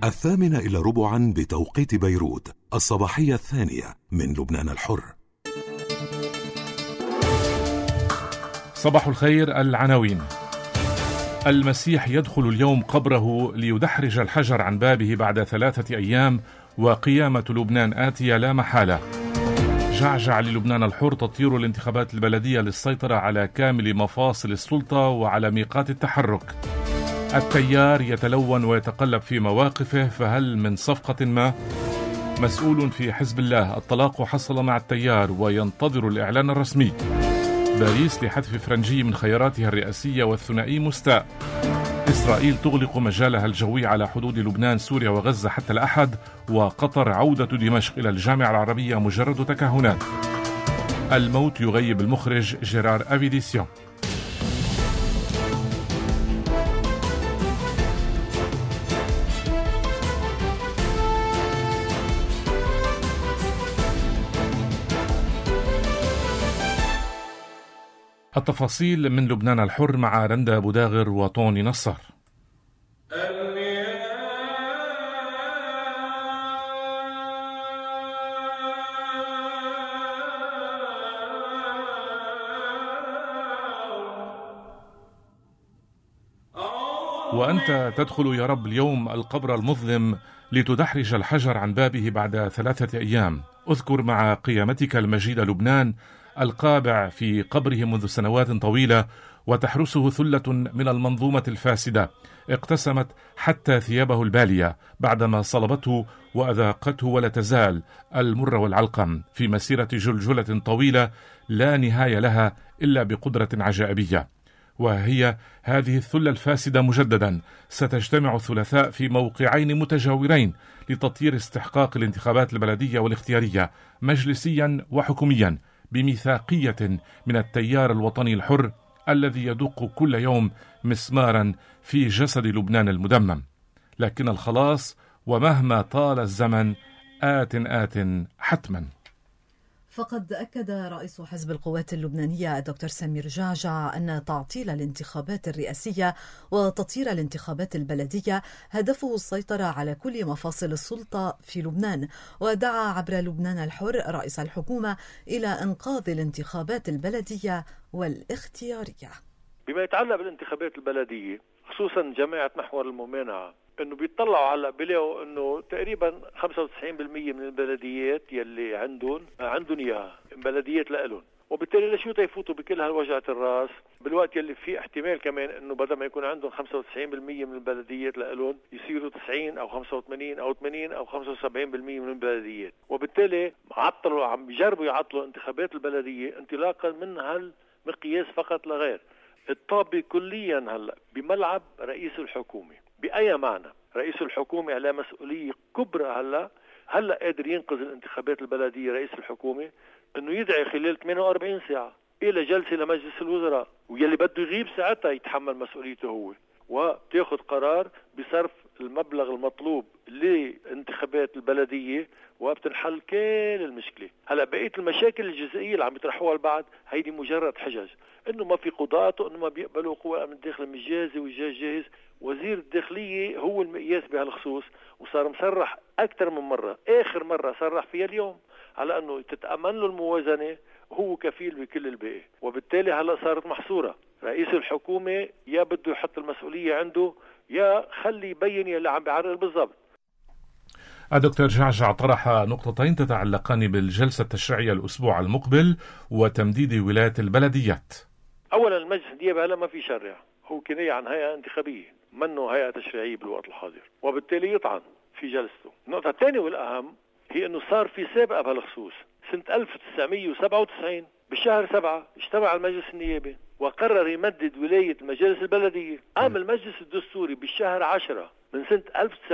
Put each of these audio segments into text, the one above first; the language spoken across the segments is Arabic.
8:45 بتوقيت بيروت، الصباحية الثانية من لبنان الحر. صباح الخير. العناوين: المسيح يدخل اليوم قبره ليدحرج الحجر عن بابه بعد 3 أيام، وقيامة لبنان آتية لا محالة. جعجع للبنان الحر تطير الانتخابات البلدية للسيطرة على كامل مفاصل السلطة وعلى ميقات التحرك. التيار يتلون ويتقلب في مواقفه، فهل من صفقة ما؟ مسؤول في حزب الله: الطلاق حصل مع التيار وينتظر الإعلان الرسمي. باريس لحذف فرنجي من خياراتها الرئاسية والثنائي مستاء. إسرائيل تغلق مجالها الجوي على حدود لبنان، سوريا وغزة حتى الأحد. وقطر عودة دمشق إلى الجامعة العربية مجرد تكهنات. الموت يغيب المخرج جيرار أفيديسيون. التفاصيل من لبنان الحر مع رندا بوداغر وطوني نصر. وأنت تدخل يا رب اليوم القبر المظلم لتدحرج الحجر عن بابه بعد 3 أيام. اذكر مع قيامتك المجيدة لبنان القابع في قبره منذ سنوات طويلة، وتحرسه ثلة من المنظومة الفاسدة اقتسمت حتى ثيابه البالية بعدما صلبته وأذاقته ولا تزال المر والعلقم في مسيرة جلجلة طويلة لا نهاية لها إلا بقدرة عجائبية. وهي هذه الثلة الفاسدة مجددا ستجتمع الثلاثاء في موقعين متجاورين لتطيير استحقاق الانتخابات البلدية والاختيارية مجلسيا وحكوميا بميثاقية من التيار الوطني الحر الذي يدق كل يوم مسمارا في جسد لبنان المدمم. لكن الخلاص ومهما طال الزمن آت حتما. فقد أكد رئيس حزب القوات اللبنانية الدكتور سمير جعجع أن تعطيل الانتخابات الرئاسية وتطيير الانتخابات البلدية هدفه السيطرة على كل مفاصل السلطة في لبنان، ودعا عبر لبنان الحر رئيس الحكومة إلى إنقاذ الانتخابات البلدية والاختيارية. بما يتعلق بالانتخابات البلدية، خصوصا جماعة محور الممانعة، انه بيطلعوا على بيلاقوا انه تقريبا 95% من البلديات يلي عندهم اياها بلديات لإلهم، وبالتالي لشو يفوتوا بكل هالوجعة الراس بالوقت يلي في احتمال كمان انه بدل ما يكون عندهم 95% من البلديات لإلهم يصيروا 90 او 85 او 80 او 75% من البلديات، وبالتالي عم بيجربوا يعطلوا انتخابات البلدية انطلاقا من هالمقياس فقط لا غير. الطابة كليا هلا بملعب رئيس الحكومة. بأي معنى؟ رئيس الحكومة على مسؤولية كبرى هلا قادر ينقذ الانتخابات البلدية رئيس الحكومة انه يدعي خلال 48 ساعة الى جلسة لمجلس الوزراء، ويلي بده يغيب ساعتها يتحمل مسؤوليته هو، وتاخذ قرار بصرف المبلغ المطلوب لانتخابات البلدية وبتنحل كل المشكلة. هلا بقية المشاكل الجزئية اللي عم يطرحوها البعض هيدي مجرد حجج، انه ما في قضاة وانه ما بيقبلوا قوى الامن الداخلي مش جاهزة والجيش جاهز. وزير الداخلية هو المقياس بهالخصوص، وصار مصرح اكثر من مرة، اخر مرة صرح فيها اليوم على انه تتأمن له الموازنة وهو كفيل بكل الباقي، وبالتالي هلا صارت محصورة. رئيس الحكومة يا بده يحط المسؤولية عنده يا خلي يبين يلي عم بيعرقل بالضبط. الدكتور جعجع طرح نقطتين تتعلقان بالجلسة التشريعية الأسبوع المقبل وتمديد ولاية البلديات. أولا المجلس النيابي هلا ما في شرع، هو كناية عن هيئة انتخابية، منه هيئة تشريعية بالوقت الحاضر، وبالتالي يطعن في جلسته. النقطة الثانية والأهم هي أنه صار في سابقة بهالخصوص. سنة 1997 بشهر 7 اجتمع المجلس النيابي وقرر يمدد ولاية مجالس البلدية. قام المجلس الدستوري بالشهر 10 من سنة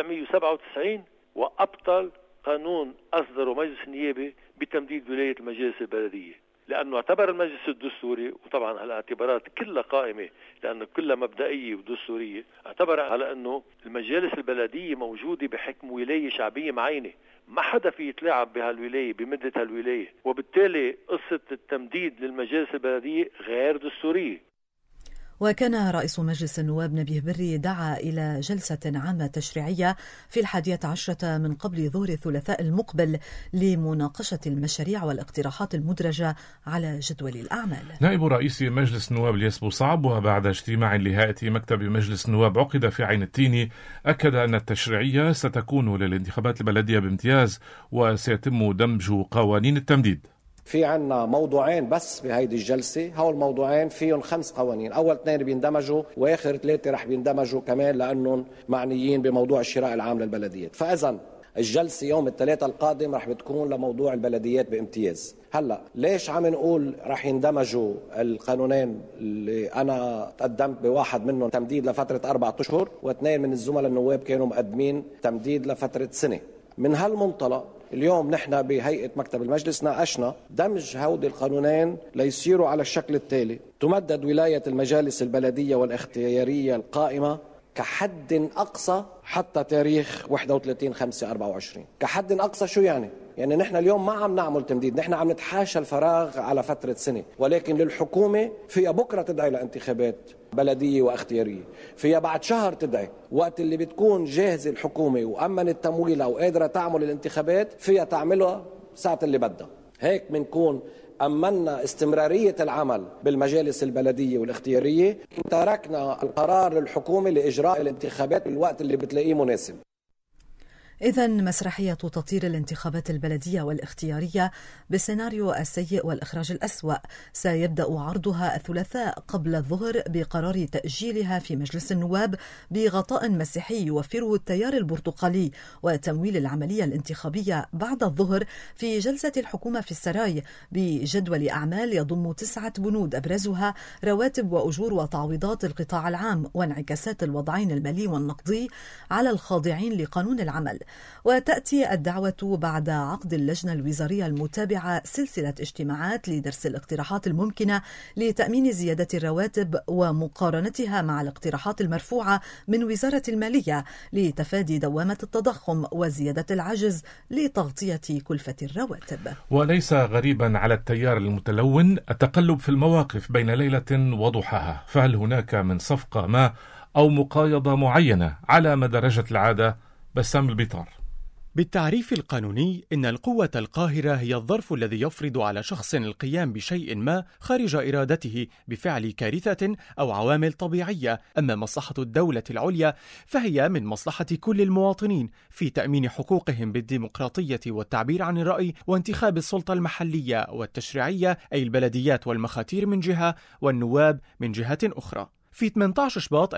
1997 وأبطل قانون أصدره مجلس النيابي بتمديد ولاية المجالس البلدية، لأنه اعتبر المجلس الدستوري، وطبعا هالاعتبارات كلها قائمة لأنه كلها مبدئية ودستورية، اعتبر على أنه المجالس البلدية موجودة بحكم ولاية شعبية معينة، ما حدا في يتلاعب بهالولاية بمدة هالولاية، وبالتالي قصة التمديد للمجالس البلدية غير دستورية. وكان رئيس مجلس النواب نبيه بري دعا إلى جلسة عامة تشريعية في 11 من قبل ظهر الثلاثاء المقبل لمناقشة المشاريع والاقتراحات المدرجة على جدول الأعمال. نائب رئيس مجلس النواب الياس بوصعب وبعد اجتماع لهيئة مكتب مجلس النواب عقد في عين التيني أكد أن التشريعية ستكون للانتخابات البلدية بامتياز وسيتم دمج قوانين التمديد. في عنا موضوعين بس بهيدي الجلسة، هول الموضوعين فيهم 5 قوانين، أول 2 بيندمجوا وآخر 3 رح بيندمجوا كمان لأنهم معنيين بموضوع الشراء العام للبلديات. فإذا الجلسة يوم الثلاثاء القادم رح بتكون لموضوع البلديات بامتياز. هلأ ليش عم نقول رح يندمجوا القانونين اللي أنا قدمت بواحد منهم تمديد لفترة 4 أشهر و2 من الزملاء النواب كانوا مقدمين تمديد لفترة سنة؟ من هالمنطلق اليوم نحن بهيئة مكتب المجلس ناقشنا دمج هودي القانونين ليصيروا على الشكل التالي: تمدد ولاية المجالس البلدية والاختيارية القائمة كحد أقصى حتى تاريخ 31/5/24. كحد أقصى شو يعني؟ يعني نحن اليوم ما عم نعمل تمديد، نحن عم نتحاشى الفراغ على فترة سنة، ولكن للحكومة فيها بكرة تدعي لانتخابات بلدية واختيارية، فيها بعد شهر تدعي، وقت اللي بتكون جاهزة الحكومة وأمنت تمويلها وقادرة تعمل الانتخابات فيها تعملها ساعة اللي بدها. هيك بنكون أمنا استمرارية العمل بالمجالس البلدية والاختيارية، تركنا القرار للحكومة لإجراء الانتخابات بالوقت اللي بتلاقيه مناسب. إذن مسرحية تطير الانتخابات البلدية والاختيارية بالسيناريو السيء والإخراج الأسوأ سيبدأ عرضها الثلاثاء قبل الظهر بقرار تأجيلها في مجلس النواب بغطاء مسيحي يوفره التيار البرتقالي وتمويل العملية الانتخابية بعد الظهر في جلسة الحكومة في السراي بجدول أعمال يضم 9 بنود أبرزها رواتب وأجور وتعويضات القطاع العام وانعكاسات الوضعين المالي والنقدي على الخاضعين لقانون العمل. وتأتي الدعوة بعد عقد اللجنة الوزارية المتابعة سلسلة اجتماعات لدرس الاقتراحات الممكنة لتأمين زيادة الرواتب ومقارنتها مع الاقتراحات المرفوعة من وزارة المالية لتفادي دوامة التضخم وزيادة العجز لتغطية كلفة الرواتب. وليس غريبا على التيار المتلون التقلب في المواقف بين ليلة وضحاها، فهل هناك من صفقة ما أو مقايضة معينة على ما درجت العادة؟ بسام البيطار. بالتعريف القانوني إن القوة القاهرة هي الظرف الذي يفرض على شخص القيام بشيء ما خارج إرادته بفعل كارثة أو عوامل طبيعية. أما مصلحة الدولة العليا فهي من مصلحة كل المواطنين في تأمين حقوقهم بالديمقراطية والتعبير عن الرأي وانتخاب السلطة المحلية والتشريعية أي البلديات والمخاتير من جهة والنواب من جهة أخرى. في 18 شباط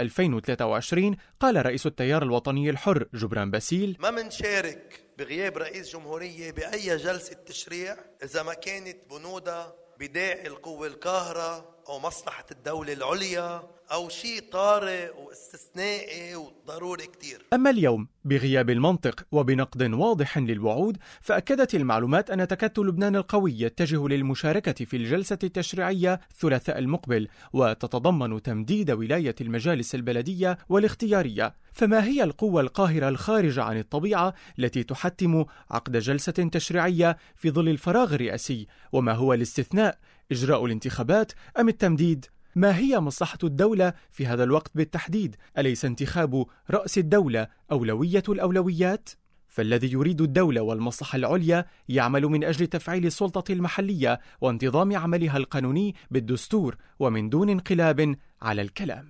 2023 قال رئيس التيار الوطني الحر جبران باسيل: ما منشارك بغياب رئيس جمهورية بأي جلسة تشريع إذا ما كانت بنودها بداعي القوة القاهرة أو مصلحة الدولة العليا أو شيء طارئ واستثنائي وضروري كتير. أما اليوم بغياب المنطق وبنقد واضح للوعود، فأكدت المعلومات أن تكتل لبنان القوي يتجه للمشاركة في الجلسة التشريعية الثلاثاء المقبل، وتتضمن تمديد ولاية المجالس البلدية والاختيارية. فما هي القوة القاهرة الخارجة عن الطبيعة التي تحتم عقد جلسة تشريعية في ظل الفراغ الرئاسي؟ وما هو الاستثناء؟ إجراء الانتخابات أم التمديد؟ ما هي مصلحة الدولة في هذا الوقت بالتحديد؟ أليس انتخاب رأس الدولة أولوية الأولويات؟ فالذي يريد الدولة والمصلحة العليا يعمل من أجل تفعيل السلطة المحلية وانتظام عملها القانوني بالدستور ومن دون انقلاب على الكلام.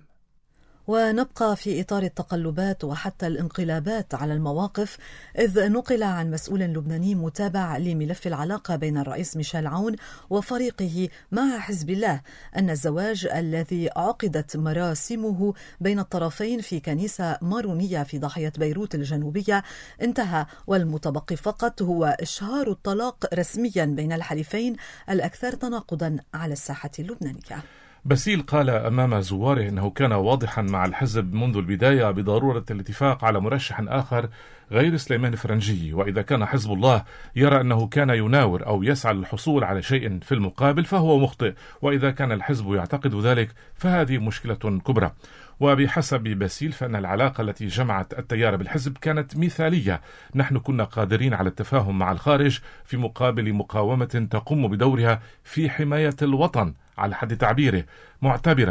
ونبقى في إطار التقلبات وحتى الانقلابات على المواقف، إذ نقل عن مسؤول لبناني متابع لملف العلاقة بين الرئيس ميشيل عون وفريقه مع حزب الله أن الزواج الذي عقدت مراسمه بين الطرفين في كنيسة مارونية في ضاحية بيروت الجنوبية انتهى، والمتبقي فقط هو إشهار الطلاق رسميا بين الحليفين الأكثر تناقضا على الساحة اللبنانية. باسيل قال أمام زواره أنه كان واضحا مع الحزب منذ البداية بضرورة الاتفاق على مرشح آخر غير سليمان فرنجي، وإذا كان حزب الله يرى أنه كان يناور أو يسعى للحصول على شيء في المقابل فهو مخطئ، وإذا كان الحزب يعتقد ذلك فهذه مشكلة كبرى. وبحسب باسيل فإن العلاقة التي جمعت التيار بالحزب كانت مثالية، نحن كنا قادرين على التفاهم مع الخارج في مقابل مقاومة تقوم بدورها في حماية الوطن على حد تعبيره، معتبرا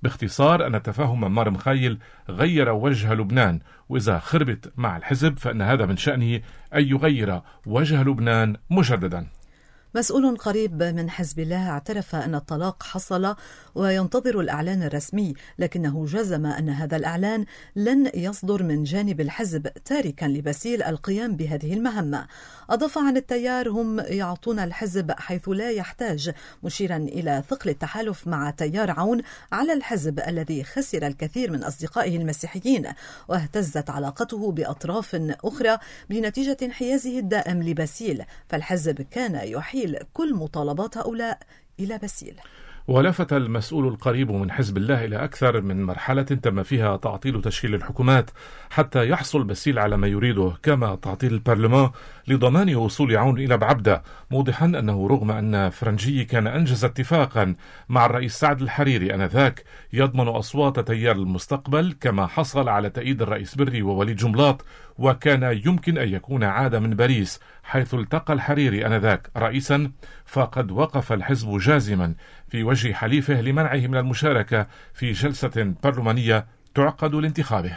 باختصار أن تفاهم مار مخيل غير وجه لبنان، وإذا خربت مع الحزب فإن هذا من شأنه أن يغير وجه لبنان مجددا. مسؤول قريب من حزب الله اعترف أن الطلاق حصل وينتظر الإعلان الرسمي، لكنه جزم أن هذا الإعلان لن يصدر من جانب الحزب، تاركا لباسيل القيام بهذه المهمة. أضاف عن التيار: هم يعطون الحزب حيث لا يحتاج، مشيرا إلى ثقل التحالف مع تيار عون على الحزب الذي خسر الكثير من أصدقائه المسيحيين، واهتزت علاقته بأطراف أخرى بنتيجة انحيازه الدائم لباسيل، فالحزب كان يحيل كل مطالبات هؤلاء إلى باسيل. ولفت المسؤول القريب من حزب الله إلى أكثر من مرحلة تم فيها تعطيل تشكيل الحكومات حتى يحصل باسيل على ما يريده، كما تعطيل البرلمان لضمان وصول عون إلى بعبدة، موضحا أنه رغم أن فرنجي كان أنجز اتفاقا مع الرئيس سعد الحريري آنذاك يضمن أصوات تيار المستقبل، كما حصل على تأييد الرئيس بري ووليد جنبلاط، وكان يمكن أن يكون عاد من باريس حيث التقى الحريري آنذاك رئيسا، فقد وقف الحزب جازما في وجه حليفه لمنعه من المشاركة في جلسة برلمانية تعقد لانتخابه.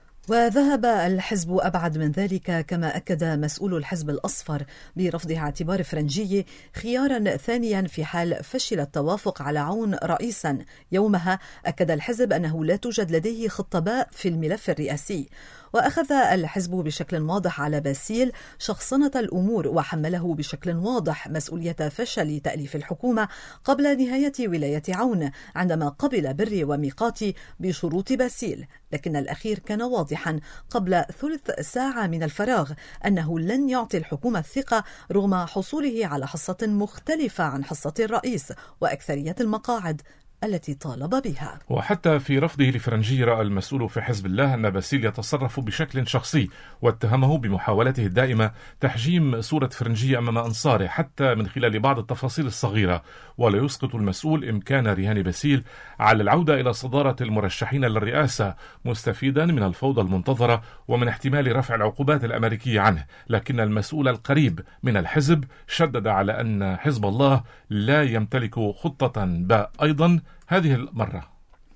وذهب الحزب أبعد من ذلك، كما أكد مسؤول الحزب الأصفر برفض اعتبار فرنجي خيارا ثانيا في حال فشل التوافق على عون رئيسا. يومها أكد الحزب أنه لا توجد لديه خطة باء في الملف الرئاسي، وأخذ الحزب بشكل واضح على باسيل شخصنة الأمور، وحمله بشكل واضح مسؤولية فشل تأليف الحكومة قبل نهاية ولاية عون عندما قبل بري وميقاتي بشروط باسيل، لكن الأخير كان واضحا قبل ثلث ساعة من الفراغ أنه لن يعطي الحكومة الثقة رغم حصوله على حصة مختلفة عن حصة الرئيس وأكثرية المقاعد التي طالب بها. وحتى في رفضه لفرنجي رأى المسؤول في حزب الله أن باسيل يتصرف بشكل شخصي، واتهمه بمحاولته الدائمة تحجيم صورة فرنجي أمام أنصاره حتى من خلال بعض التفاصيل الصغيرة، ولا يسقط المسؤول إمكان رهان باسيل على العودة إلى صدارة المرشحين للرئاسة، مستفيدا من الفوضى المنتظرة ومن احتمال رفع العقوبات الأمريكية عنه. لكن المسؤول القريب من الحزب شدد على أن حزب الله لا يمتلك خطة باء أيضا هذه المرة.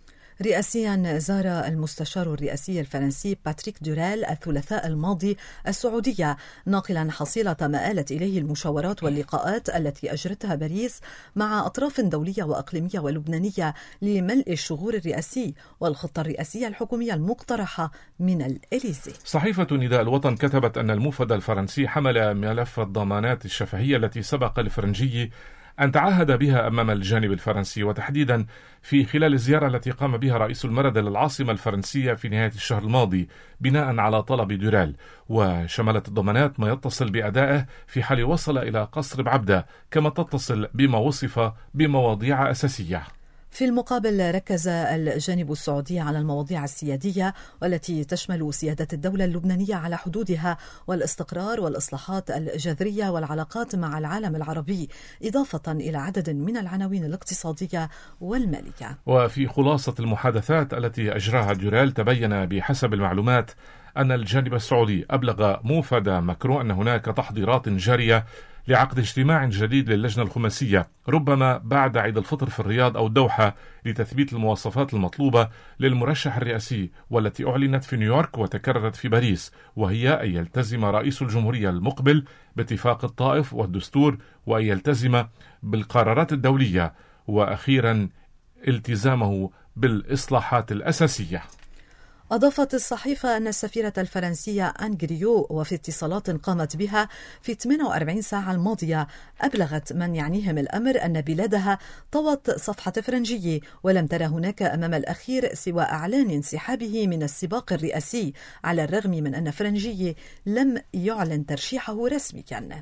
رئاسيا زار المستشار الرئاسي الفرنسي باتريك دوريل الثلاثاء الماضي السعودية، ناقلا حصيلة ما آلت إليه المشاورات واللقاءات التي أجرتها باريس مع أطراف دولية وأقليمية ولبنانية لملء الشغور الرئاسي والخطة الرئاسية الحكومية المقترحة من الإليزي. صحيفة نداء الوطن كتبت أن الموفد الفرنسي حمل ملف الضمانات الشفهية التي سبق الفرنجي أن تعهد بها أمام الجانب الفرنسي، وتحديدا في خلال الزيارة التي قام بها رئيس المرد للعاصمة الفرنسية في نهاية الشهر الماضي بناء على طلب دوريل، وشملت الضمانات ما يتصل بأدائه في حال وصل إلى قصر بعبدة، كما تتصل بما وصف بمواضيع أساسية. في المقابل ركز الجانب السعودي على المواضيع السيادية والتي تشمل سيادة الدولة اللبنانية على حدودها والاستقرار والإصلاحات الجذرية والعلاقات مع العالم العربي، إضافة إلى عدد من العناوين الاقتصادية والمالية. وفي خلاصة المحادثات التي أجراها دوريل تبين بحسب المعلومات أن الجانب السعودي أبلغ موفد ماكرون أن هناك تحضيرات جارية لعقد اجتماع جديد للجنة الخماسية ربما بعد عيد الفطر في الرياض أو الدوحة لتثبيت المواصفات المطلوبة للمرشح الرئاسي، والتي أعلنت في نيويورك وتكررت في باريس، وهي أن يلتزم رئيس الجمهورية المقبل باتفاق الطائف والدستور، وأن يلتزم بالقرارات الدولية، وأخيرا التزامه بالإصلاحات الأساسية. أضافت الصحيفة أن السفيرة الفرنسية أنغريو وفي اتصالات قامت بها في 48 ساعة الماضية أبلغت من يعنيهم الأمر أن بلادها طوت صفحة فرنجي، ولم ترى هناك أمام الأخير سوى إعلان انسحابه من السباق الرئاسي، على الرغم من أن فرنجي لم يعلن ترشيحه رسميا.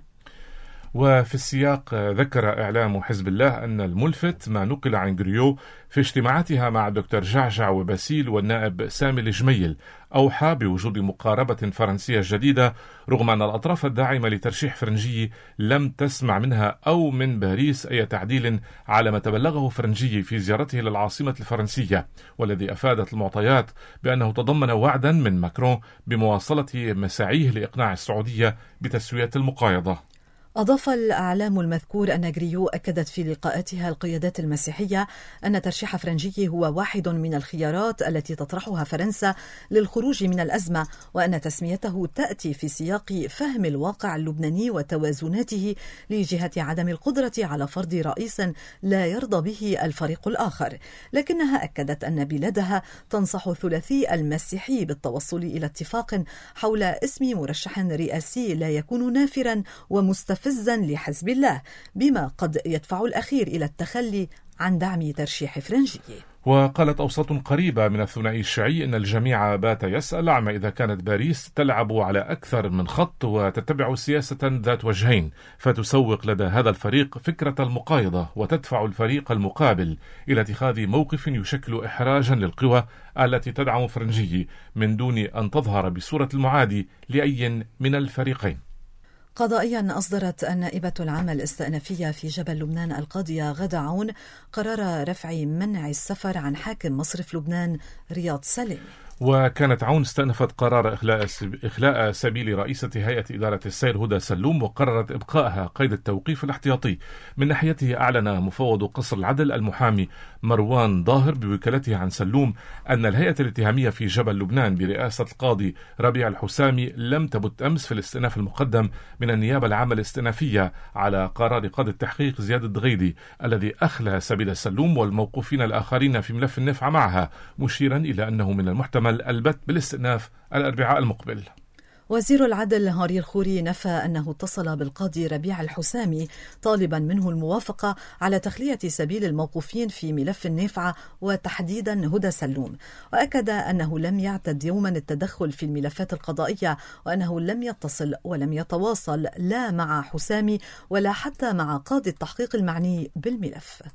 وفي السياق ذكر إعلام حزب الله أن الملفت ما نقل عن غريو في اجتماعاتها مع الدكتور جعجع وباسيل والنائب سامي الجميل أوحى بوجود مقاربة فرنسية جديدة، رغم أن الأطراف الداعمة لترشيح فرنجي لم تسمع منها أو من باريس أي تعديل على ما تبلغه فرنجي في زيارته للعاصمة الفرنسية، والذي أفادت المعطيات بأنه تضمن وعدا من ماكرون بمواصلة مساعيه لإقناع السعودية بتسوية المقايضة. أضاف الإعلام المذكور أن غريو أكدت في لقاءاتها القيادات المسيحية أن ترشيح فرنجي هو واحد من الخيارات التي تطرحها فرنسا للخروج من الأزمة، وأن تسميته تأتي في سياق فهم الواقع اللبناني وتوازناته لجهة عدم القدرة على فرض رئيس لا يرضى به الفريق الآخر. لكنها أكدت أن بلادها تنصح الثلاثي المسيحي بالتوصل إلى اتفاق حول اسم مرشح رئاسي لا يكون نافرا ومستفزا لحزب الله، بما قد يدفع الأخير إلى التخلي عن دعم ترشيح فرنجي. وقالت أوساط قريبة من الثنائي الشيعي أن الجميع بات يسأل عما إذا كانت باريس تلعب على أكثر من خط وتتبع سياسة ذات وجهين، فتسوق لدى هذا الفريق فكرة المقايضة وتدفع الفريق المقابل إلى اتخاذ موقف يشكل إحراجا للقوى التي تدعم فرنجي من دون أن تظهر بصورة المعادي لأي من الفريقين. قضائيا أصدرت النائبة العامة الاستئنافية في جبل لبنان القاضية غادة عون قرار رفع منع السفر عن حاكم مصرف لبنان رياض سليم. وكانت عون استأنفت قرار إخلاء سبيل رئيسة هيئة إدارة السير هدى سلوم، وقررت إبقائها قيد التوقيف الاحتياطي. من ناحيته أعلن مفوض قصر العدل المحامي مروان ظاهر بوكالته عن سلوم أن الهيئة الاتهامية في جبل لبنان برئاسة القاضي ربيع الحسامي لم تبت أمس في الاستئناف المقدم من النيابة العامة الاستئنافية على قرار قاضي التحقيق زياد الدغيدي الذي أخلى سبيل سلوم والموقوفين الآخرين في ملف النفع معها، مشيرا إلى أنه من المحتمل البت بالاستئناف الأربعاء المقبل. وزير العدل هاري الخوري نفى أنه اتصل بالقاضي ربيع الحسامي طالبا منه الموافقة على تخلية سبيل الموقوفين في ملف النافعة وتحديدا هدى سلوم، وأكد أنه لم يعتد يوما التدخل في الملفات القضائية، وأنه لم يتصل ولم يتواصل لا مع حسامي ولا حتى مع قاضي التحقيق المعني بالملف.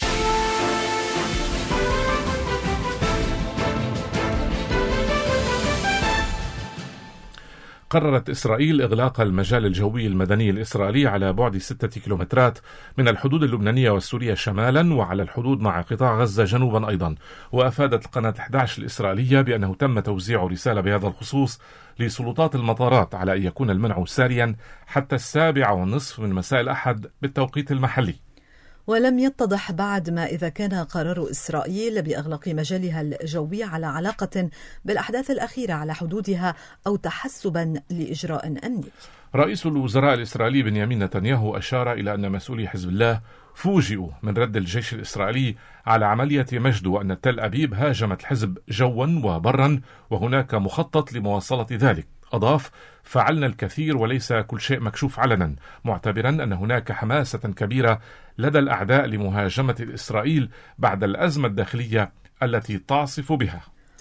قررت إسرائيل إغلاق المجال الجوي المدني الإسرائيلي على بعد 6 كيلومترات من الحدود اللبنانية والسورية شمالا وعلى الحدود مع قطاع غزة جنوبا أيضا. وأفادت القناة 11 الإسرائيلية بأنه تم توزيع رسالة بهذا الخصوص لسلطات المطارات على أن يكون المنع ساريا حتى 7:30 من مساء الأحد بالتوقيت المحلي. ولم يتضح بعد ما إذا كان قرار إسرائيل بإغلاق مجالها الجوي على علاقة بالأحداث الأخيرة على حدودها أو تحسبا لإجراء أمني. رئيس الوزراء الإسرائيلي بنيامين نتنياهو أشار إلى أن مسؤولي حزب الله فوجئوا من رد الجيش الإسرائيلي على عملية مجد، وأن تل أبيب هاجمت الحزب جوا وبرا وهناك مخطط لمواصلة ذلك. أضاف: فعلنا الكثير وليس كل شيء مكشوف علنا، معتبرا أن هناك حماسة كبيرة لدى الأعداء لمهاجمة إسرائيل بعد الأزمة الداخلية التي تعصف بها.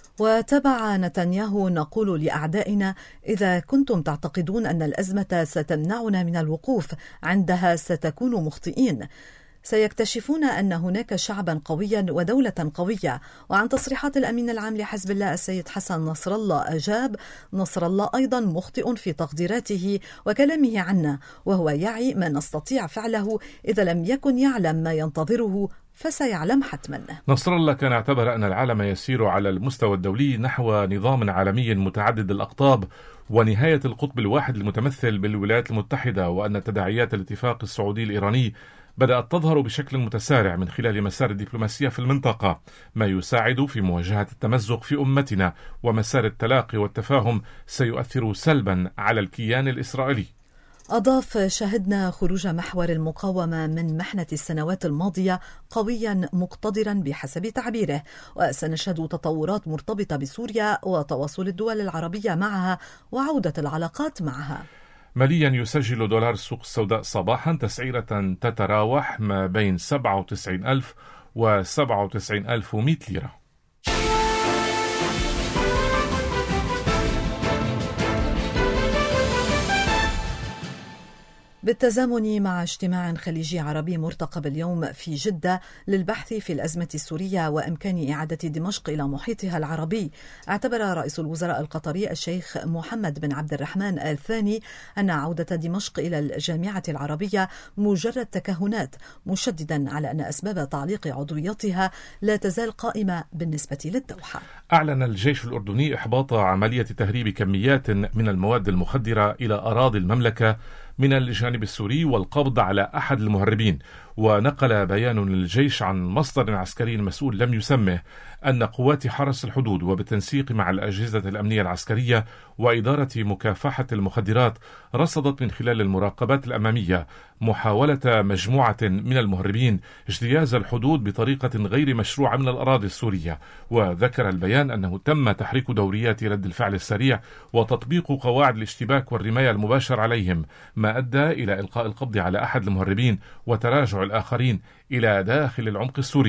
وتبع نتنياهو: نقول لأعدائنا إذا كنتم تعتقدون أن الأزمة ستمنعنا من الوقوف عندها ستكونوا مخطئين، سيكتشفون أن هناك شعبا قويا ودولة قوية. وعن تصريحات الأمين العام لحزب الله السيد حسن نصر الله أجاب: نصر الله أيضا مخطئ في تقديراته وكلامه عنا، وهو يعي ما نستطيع فعله، إذا لم يكن يعلم ما ينتظره فسيعلم حتما. نصر الله كان اعتبر أن العالم يسير على المستوى الدولي نحو نظام عالمي متعدد الأقطاب ونهاية القطب الواحد المتمثل بالولايات المتحدة، وأن تداعيات الاتفاق السعودي الإيراني بدأت تظهر بشكل متسارع من خلال مسار الدبلوماسية في المنطقة، ما يساعد في مواجهة التمزق في أمتنا، ومسار التلاقي والتفاهم سيؤثر سلبا على الكيان الإسرائيلي. أضاف: شهدنا خروج محور المقاومة من محنة السنوات الماضية قويا مقتدرا بحسب تعبيره، وسنشهد تطورات مرتبطة بسوريا وتواصل الدول العربية معها وعودة العلاقات معها. ماليا يسجل دولار السوق السوداء صباحا تسعيرة تتراوح ما بين 97,000 و 97,100 ليرة. بالتزامن مع اجتماع خليجي عربي مرتقب اليوم في جدة للبحث في الأزمة السورية وإمكان إعادة دمشق إلى محيطها العربي، اعتبر رئيس الوزراء القطري الشيخ محمد بن عبد الرحمن آل ثاني أن عودة دمشق إلى الجامعة العربية مجرد تكهنات، مشددا على أن أسباب تعليق عضويتها لا تزال قائمة بالنسبة للدوحة. أعلن الجيش الأردني إحباط عملية تهريب كميات من المواد المخدرة إلى أراضي المملكة من الجانب السوري والقبض على أحد المهربين. ونقل بيان للجيش عن مصدر عسكري مسؤول لم يسمه أن قوات حرس الحدود وبالتنسيق مع الأجهزة الأمنية العسكرية وإدارة مكافحة المخدرات رصدت من خلال المراقبات الأمامية محاولة مجموعة من المهربين اجتياز الحدود بطريقة غير مشروعة من الأراضي السورية. وذكر البيان أنه تم تحريك دوريات رد الفعل السريع وتطبيق قواعد الاشتباك والرماية المباشر عليهم، ما أدى إلى إلقاء القبض على أحد المهربين وتراجع الآخرين إلى داخل العمق السوري.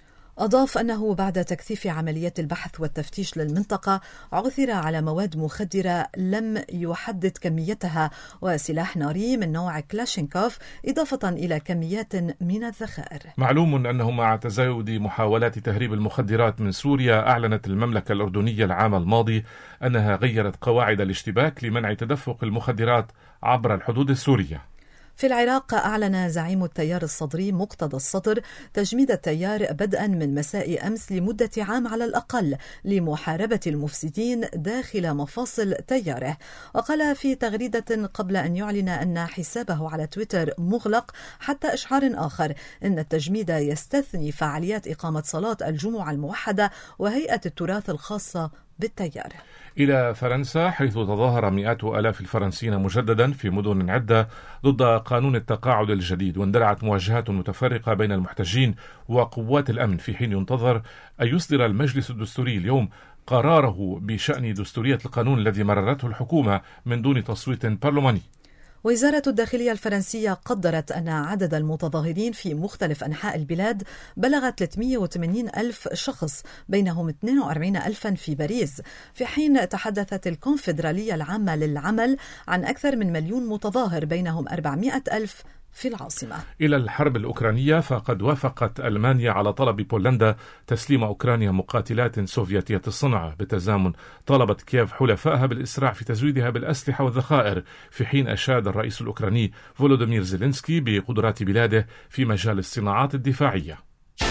أضاف أنه بعد تكثيف عمليات البحث والتفتيش للمنطقة عثر على مواد مخدرة لم يحدد كميتها وسلاح ناري من نوع كلاشينكوف، إضافة إلى كميات من الذخائر. معلوم أنه مع تزايد محاولات تهريب المخدرات من سوريا، أعلنت المملكة الأردنية العام الماضي أنها غيرت قواعد الاشتباك لمنع تدفق المخدرات عبر الحدود السورية. في العراق أعلن زعيم التيار الصدري مقتدى الصدر تجميد التيار بدءا من مساء أمس لمدة عام على الأقل لمحاربة المفسدين داخل مفاصل تياره. وقال في تغريدة قبل أن يعلن أن حسابه على تويتر مغلق حتى إشعار آخر أن التجميد يستثني فعاليات إقامة صلاة الجمعة الموحدة وهيئة التراث الخاصة بالتيار. إلى فرنسا، حيث تظاهر مئات آلاف الفرنسيين مجددا في مدن عدة ضد قانون التقاعد الجديد، واندلعت مواجهات متفرقة بين المحتجين وقوات الأمن، في حين ينتظر أن يصدر المجلس الدستوري اليوم قراره بشأن دستورية القانون الذي مررته الحكومة من دون تصويت برلماني. وزارة الداخلية الفرنسية قدرت أن عدد المتظاهرين في مختلف أنحاء البلاد بلغ 380 ألف شخص، بينهم 42 ألفا في باريس، في حين تحدثت الكونفدرالية العامة للعمل عن أكثر من 1,000,000 متظاهر، بينهم 400 ألف في العاصمة. إلى الحرب الأوكرانية، فقد وافقت ألمانيا على طلب بولندا تسليم أوكرانيا مقاتلات سوفيتية الصنع. بالتزامن طلبت كييف حلفائها بالإسراع في تزويدها بالأسلحة والذخائر، في حين أشاد الرئيس الأوكراني فولودومير زيلينسكي بقدرات بلاده في مجال الصناعات الدفاعية.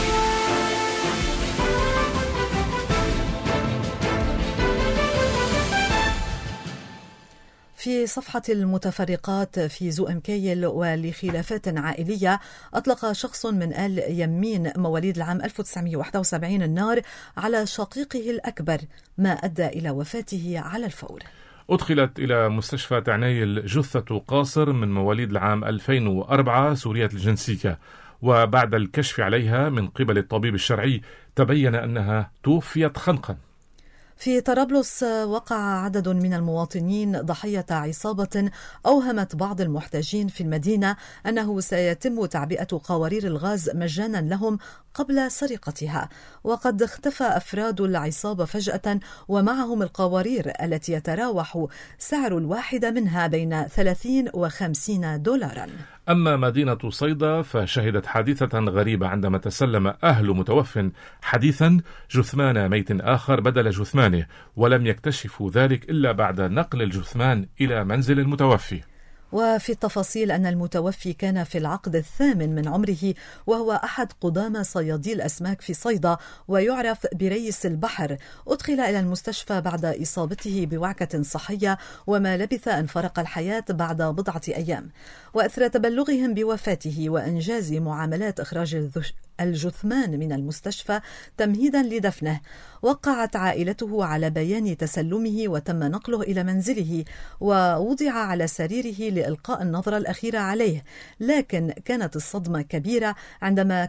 في صفحة المتفرقات في زو مكيل ولخلافات عائلية، أطلق شخص من آل يمين مواليد العام 1971 النار على شقيقه الأكبر، ما أدى إلى وفاته على الفور. أدخلت إلى مستشفى تعنايل جثة قاصر من مواليد العام 2004 سورية الجنسية، وبعد الكشف عليها من قبل الطبيب الشرعي تبين أنها توفيت خنقا. في طرابلس، وقع عدد من المواطنين ضحية عصابة أوهمت بعض المحتاجين في المدينة أنه سيتم تعبئة قوارير الغاز مجانا لهم قبل سرقتها، وقد اختفى أفراد العصابة فجأة ومعهم القوارير التي يتراوح سعر الواحدة منها بين 30 و50 دولارا. أما مدينة صيدا فشهدت حادثة غريبة عندما تسلم أهل متوف حديثا جثمان ميت آخر بدل جثمانه، ولم يكتشفوا ذلك إلا بعد نقل الجثمان إلى منزل المتوفي. وفي التفاصيل أن المتوفي كان في العقد الثامن من عمره، وهو أحد قدامى صيادي الأسماك في صيدا ويعرف بريس البحر. أدخل إلى المستشفى بعد إصابته بوعكة صحية، وما لبث أن فرق الحياة بعد بضعة أيام. وأثر تبلغهم بوفاته وإنجاز معاملات إخراج الجثمان من المستشفى تمهيدا لدفنه، وقعت عائلته على بيان تسلمه وتم نقله إلى منزله ووضع على سريره لإلقاء النظرة الأخيرة عليه. لكن كانت الصدمة كبيرة عندما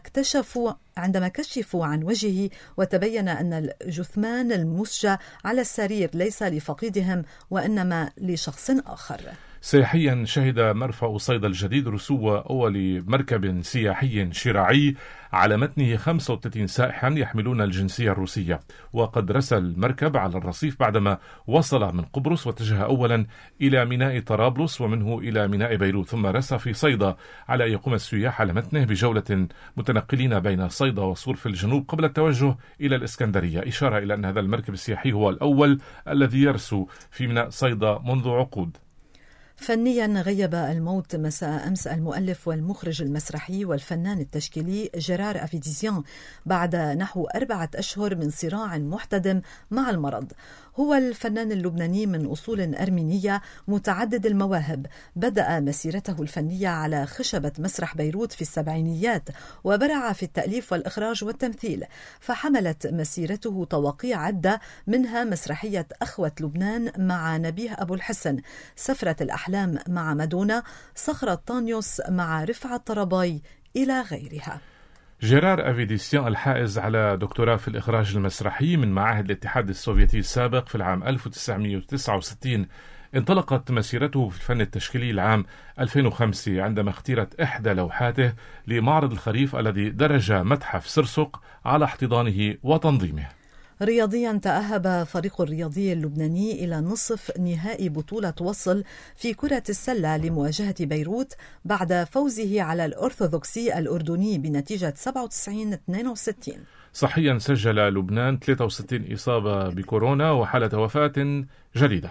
كشفوا عن وجهه وتبين أن الجثمان المسجى على السرير ليس لفقيدهم وإنما لشخص آخر. سياحيا، شهد مرفأ صيدا الجديد رسو أول مركب سياحي شراعي على متنه 35 سائحا يحملون الجنسية الروسية، وقد رسى المركب على الرصيف بعدما وصل من قبرص واتجه أولا إلى ميناء طرابلس ومنه إلى ميناء بيروت، ثم رسى في صيدا على أن يقوم السياح على متنه بجولة متنقلين بين صيدا وصور في الجنوب قبل التوجه إلى الإسكندرية، إشارة إلى أن هذا المركب السياحي هو الأول الذي يرسو في ميناء صيدا منذ عقود. فنيا غيب الموت مساء أمس المؤلف والمخرج المسرحي والفنان التشكيلي جيرار أفيديسيان بعد نحو 4 أشهر من صراع محتدم مع المرض. هو الفنان اللبناني من أصول أرمينية متعدد المواهب، بدأ مسيرته الفنية على خشبة مسرح بيروت في السبعينيات وبرع في التأليف والإخراج والتمثيل، فحملت مسيرته طواقيع عدة، منها مسرحية أخوة لبنان مع نبيه أبو الحسن، سفرة الأحلام مع مادونا، صخرة طانيوس مع رفعت طرباي، إلى غيرها. جيرار أفيديسيان الحائز على دكتوراه في الإخراج المسرحي من معاهد الاتحاد السوفيتي السابق في العام 1969 انطلقت مسيرته في الفن التشكيلي العام 2005 عندما اختيرت إحدى لوحاته لمعرض الخريف الذي درج متحف سرسق على احتضانه وتنظيمه. رياضيا، تأهب فريق الرياضي اللبناني إلى نصف نهائي بطولة وصل في كرة السلة لمواجهة بيروت بعد فوزه على الأرثوذكسي الأردني بنتيجة 97-62. صحيا سجل لبنان 63 إصابة بكورونا وحالة وفاة جديدة.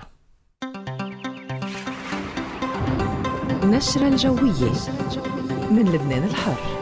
نشرة الجوية من لبنان الحر.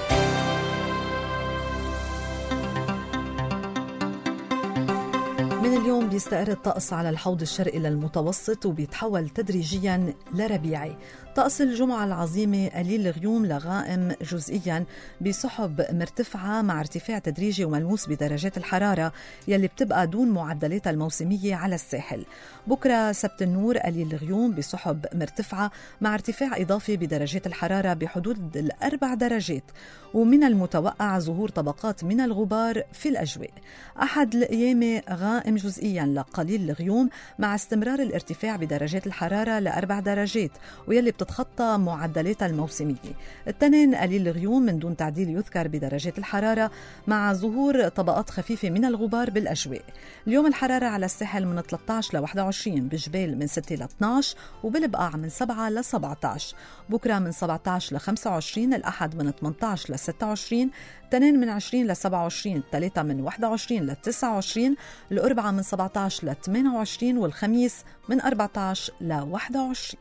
من اليوم بيستقر الطقس على الحوض الشرقي للمتوسط وبيتحول تدريجيا لربيعي. طقس الجمعة العظيمة قليل الغيوم لغائم جزئيا بسحب مرتفعة مع ارتفاع تدريجي وملموس بدرجات الحرارة يلي بتبقى دون معدلاتها الموسمية على الساحل. بكرة سبت النور قليل الغيوم بسحب مرتفعة مع ارتفاع إضافي بدرجات الحرارة بحدود 4 درجات، ومن المتوقع ظهور طبقات من الغبار في الأجواء. أحد الأيام غائم جزئيا لقليل الغيوم مع استمرار الارتفاع بدرجات الحرارة ل4 درجات ويلي بتتخطى معدلاتها الموسمية. الاثنين قليل الغيوم من دون تعديل يذكر بدرجات الحرارة مع ظهور طبقات خفيفة من الغبار بالأجواء. اليوم الحرارة على الساحل من 13 ل 21، بجبال من 6 ل 12، وبالبقاع من 7 ل 17. بكرة من 17 ل 25، الأحد من 18 ل 26، الاثنين من 20 ل 27، الثلاثة من 21 ل 29، الأربعاء من 17 ل 28، والخميس من 14 ل 21.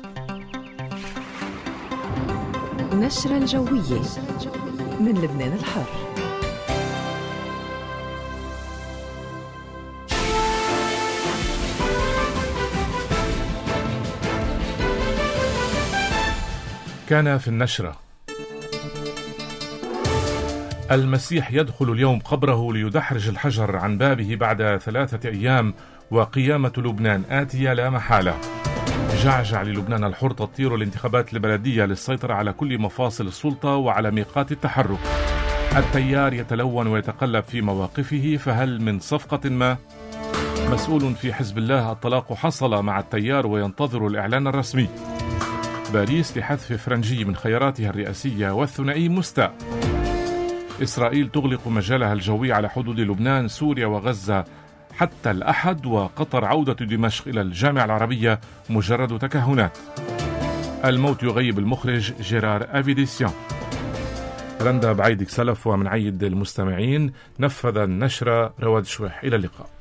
نشرة الجوية من لبنان الحر. كان في النشرة: المسيح يدخل اليوم قبره ليدحرج الحجر عن بابه بعد 3 أيام، وقيامة لبنان آتية لا محالة. جعجع للبنان الحر تطير الانتخابات البلدية للسيطرة على كل مفاصل السلطة وعلى ميقات التحرك. التيار يتلون ويتقلب في مواقفه، فهل من صفقة ما؟ مسؤول في حزب الله: الطلاق حصل مع التيار وينتظر الإعلان الرسمي. باريس لحذف فرنجي من خياراتها الرئاسية والثنائي مستاء. إسرائيل تغلق مجالها الجوي على حدود لبنان، سوريا وغزة حتى الأحد، وقطر عودة دمشق إلى الجامعة العربية مجرد تكهنات. الموت يغيب المخرج جيرار أفيديسيان. رندا بعيدك سلف ومن عيد المستمعين. نفذ النشرة رواد شويح. إلى اللقاء.